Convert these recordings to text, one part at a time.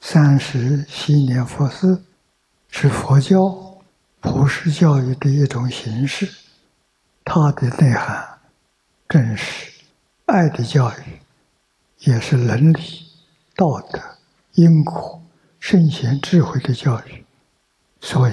30系念佛事是佛教普世教育的一种形式，它的内涵正是爱的教育，也是伦理、道德、因果、圣贤智慧的教育。所以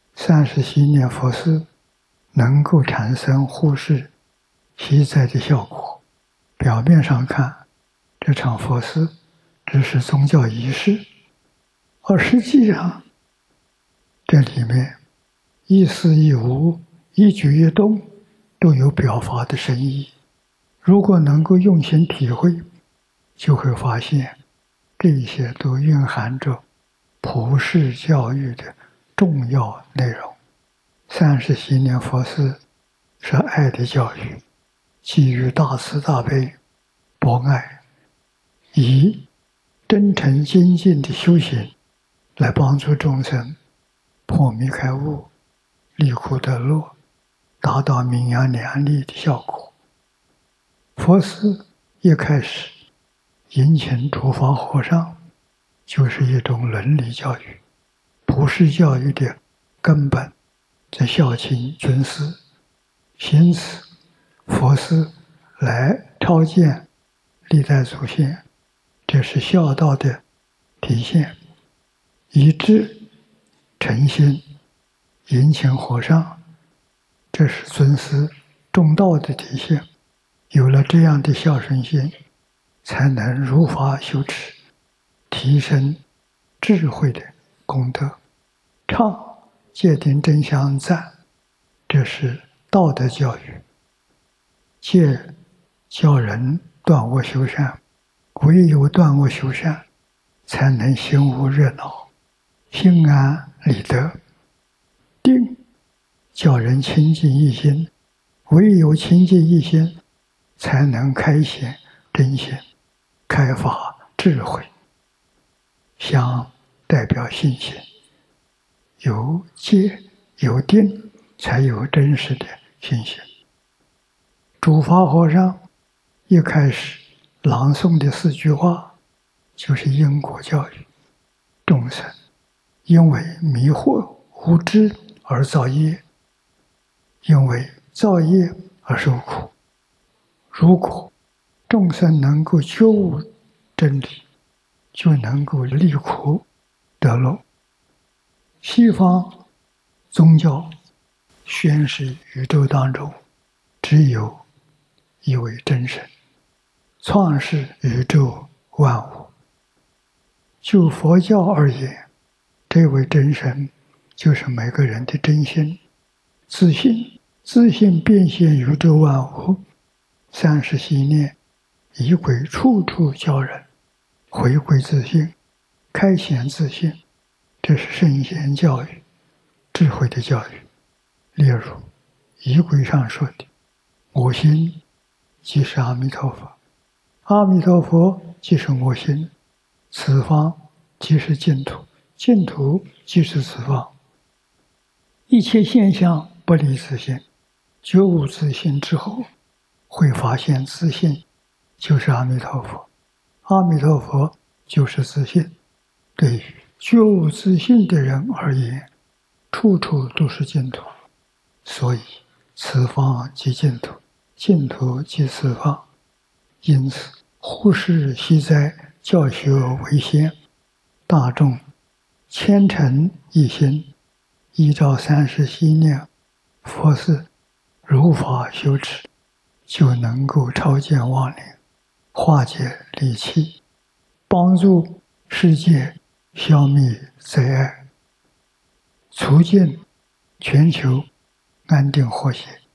30系念佛事能够产生护世息灾的效果。表面上看，这场佛事只是宗教仪式，而实际上这里面一事一物、一举一动都有表法的深意。如果能够用心体会，就会发现这些都蕴含着普世教育的重要内容。30系念佛事是爱的教育，基于大慈大悲、博爱，以真诚精进的修行来帮助众生破迷开悟、离苦得乐，达到名扬两利的效果。佛事一开始迎请诸法和尚，就是一种伦理教育。普世教育的根本在孝亲尊师，行此佛事来超荐历代祖先，这是孝道的体现。以至诚心迎请和尚，这是尊师重道的体现。有了这样的孝顺心，才能如法修持，提升智慧的功德。唱戒定真相赞，这是道德教育。戒教人断恶修善，唯有断恶修善，才能心无热闹，心安理得。定教人清净一心，唯有清净一心，才能开显真心，开发智慧。相代表信心，有戒有定，才有真实的信心。诸法和尚一开始朗诵的4句话，就是因果教育。众生因为迷惑无知而造业，因为造业而受苦。如果众生能够觉悟真理，就能够离苦得乐。西方宗教宣示宇宙当中只有一位真神，创世宇宙万物。就佛教而言，这位真神就是每个人的真心、自信，自信变现宇宙万物。30系念仪轨处处教人回归自信，开显自信，这是圣贤教育、智慧的教育。例如仪轨上说的我心即是阿弥陀佛，阿弥陀佛即是我心，此方即是净土，净土即是此方。一切现象不离自性，觉悟自性之后，会发现自性就是阿弥陀佛，阿弥陀佛就是自性。对于觉悟自性的人而言，处处都是净土，所以此方即净土，净土即此方。因此护世息灾教学为先，大众虔诚一心，依照30系念佛事如法修持，就能够超荐亡灵，化解戾气，帮助世界消灭灾害，促进全球安定和谐。